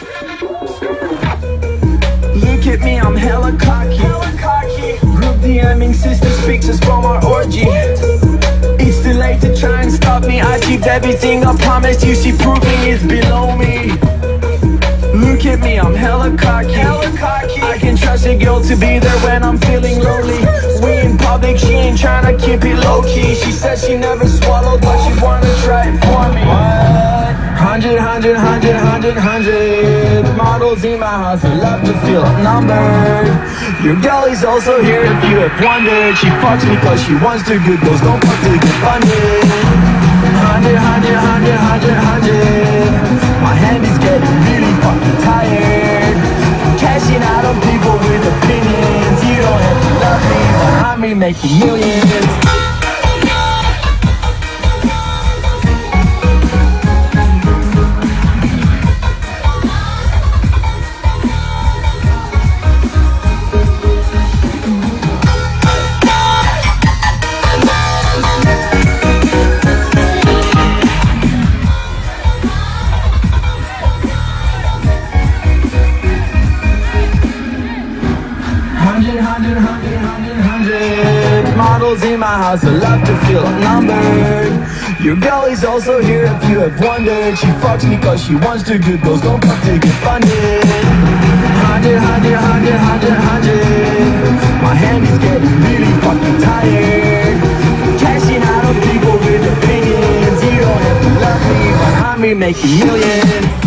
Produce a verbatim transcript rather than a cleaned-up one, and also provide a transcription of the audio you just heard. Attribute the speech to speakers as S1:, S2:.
S1: Look at me, I'm hella cocky. Group DMing sisters, pictures from our orgy. It's too late to try and stop me. I achieved everything I promised you. She proving it's below me. Look at me, I'm hella cocky. I can trust a girl to be there when I'm feeling lonely. We in public, she ain't tryna keep it low-key. She said she never swallowed, but she wanna try it for me. What? Hundred, hundred, hundred, hundred, hundred models in my house, I love to feel outnumbered. Your girl is also here if you have wondered. She fucks me cause she wants the good girls, don't fuck to get funded. Hundred, hundred, hundred, hundred, hundred. My hand is getting really fucking tired. Cashing out on people with opinions. You don't have to love me, but I'm me making millions. Hundred, hundred, hundred, hundred, hundred models in my house, I love to feel outnumbered. Your girl is also here if you have wondered. She fucks me cause she wants the good girls, don't fuck to get funded. Hundred, hundred, hundred, hundred, hundred. My hand is getting really fucking tired. Cashing out on people with opinions. You don't have to love me, but I'm me making millions.